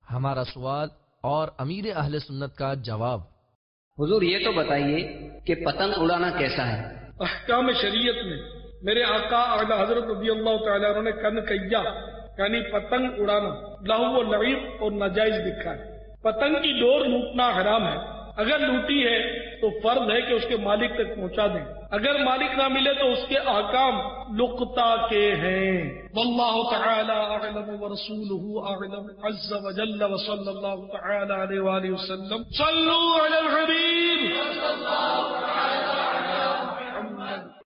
हमारा सवाल और अमीर अहले सुन्नत का जवाब। हुजूर ये तो बताइए कि पतंग उड़ाना कैसा है? अहकाम शरीयत में मेरे आका आला हजरत रज़ियल्लाहु तआला अन्हु ने कनकैया यानी पतंग उड़ाना लहू व लईब और नाजायज लिखा है। पतंग की डोर लूटना हराम है। अगर लूटी है तो फर्ज है कि उसके मालिक तक पहुंचा दें। अगर मालिक ना मिले तो उसके अहकाम लुक्ता के हैं। वल्लाहु तआला अअलम व रसूलुहु अअलम अज़्ज़ व जल्ल व सल्लल्लाहु तआला अलैहि व आलिहि वसल्लम सल्लू अलल हबीब।